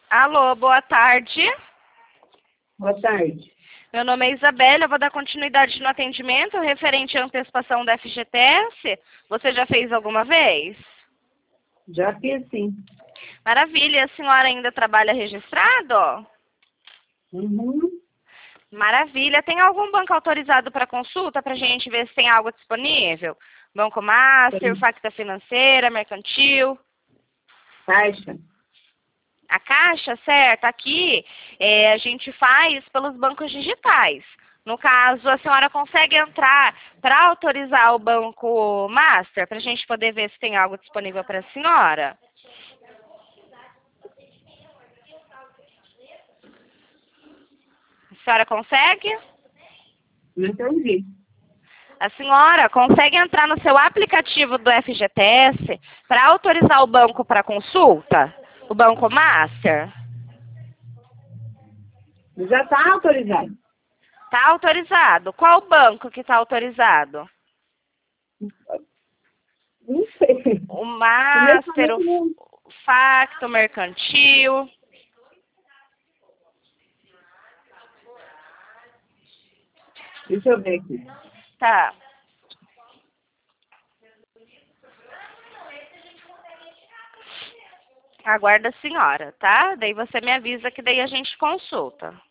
Alô, boa tarde. Boa tarde. Meu nome é Isabela, eu vou dar continuidade no atendimento referente à antecipação da FGTS. Você já fez alguma vez? Já fiz sim. Maravilha, a senhora ainda trabalha registrado? Uhum. Maravilha, tem algum banco autorizado para consulta para a gente ver se tem algo disponível? Banco Master, Tem. Facta Financeira, Mercantil? Caixa. A Caixa, certo, aqui a gente faz pelos bancos digitais. No caso, a senhora consegue entrar para autorizar o Banco Master, para a gente poder ver se tem algo disponível para a senhora? A senhora consegue? Não entendi. A senhora consegue entrar no seu aplicativo do FGTS para autorizar o banco para consulta? O Banco Master? Já está autorizado. Está autorizado. Qual banco que está autorizado? Não sei. O Primeiro Master, falei o Facto, o Mercantil. Deixa eu ver aqui. Tá. Aguarda a senhora, tá? Daí você me avisa que daí a gente consulta.